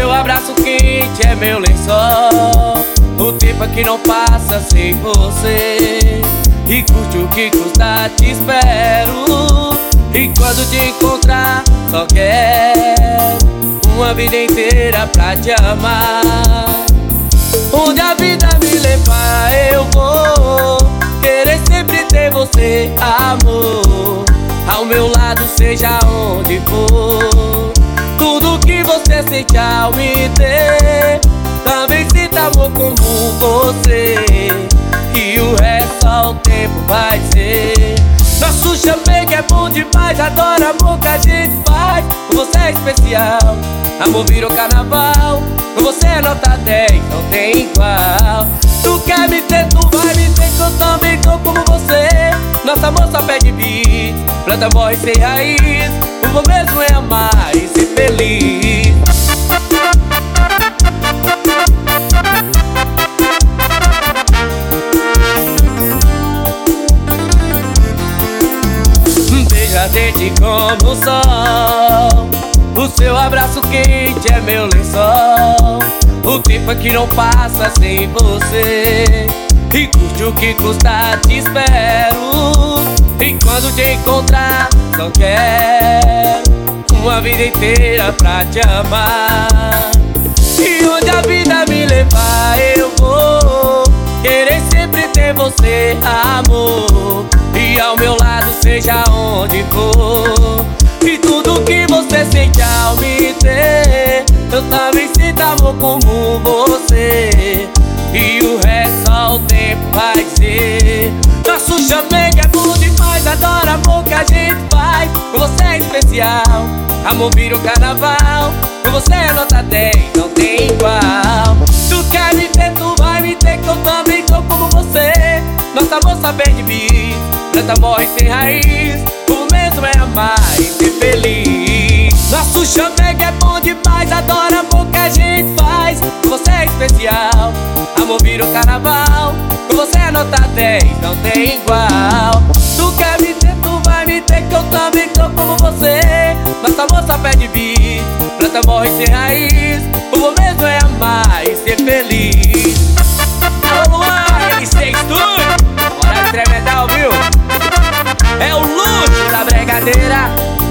seu abraço quente é meu lençol. O tempo aqui não passa sem você. E curte o que custa, te espero. E quando te encontrar, só quero uma vida inteira pra te amar. Onde a vida me levar eu vou querer sempre ter você, amor, ao meu lado, seja onde for. Tudo que você sente ao me ter, também sinta amor como você. E o resto só o tempo vai ser. Nosso chamego é bom demais, adoro amor que a gente faz. Com você é especial, amor virou carnaval. Com você é nota 10, não tem igual. Tu quer me ter, tu vai me ter, que eu também tô como você. Nosso amor só pede beat, planta morre sem raiz. O bom mesmo é amar e ser feliz. Beija dente como o sol. O seu abraço quente é meu lençol. O tempo aqui não passa sem você. E curte o que custa, te espero. E quando te encontrar, só quero uma vida inteira pra te amar. E onde a vida me levar eu vou querer sempre ter você, amor, e ao meu lado, seja onde for. E tudo que você sente ao me ter, eu também sinto amor como você. E o resto só o tempo vai ser. Nosso chamego é bom demais, adoro amor que a gente faz. Com você é especial, amor vira o carnaval. Com você é nota 10, não tem igual. Tu quer me ter, tu vai me ter, que eu também tô como você. Nosso amor só perde beat, planta morre sem raiz. O mesmo é amar e ser feliz. Nosso chamego é bom demais, adoro amor que a gente faz. Com você é especial, amor vira o carnaval. Com você é nota 10, não tem igual. Tu quer me ter, tu vai me ter, que eu também tô como você. Nosso amor só pede beat, planta morre sem raiz. O bom mesmo é amar e ser feliz. Alô Luan, RC Studio, bora tremendal, viu? É o luxo da bregadeira.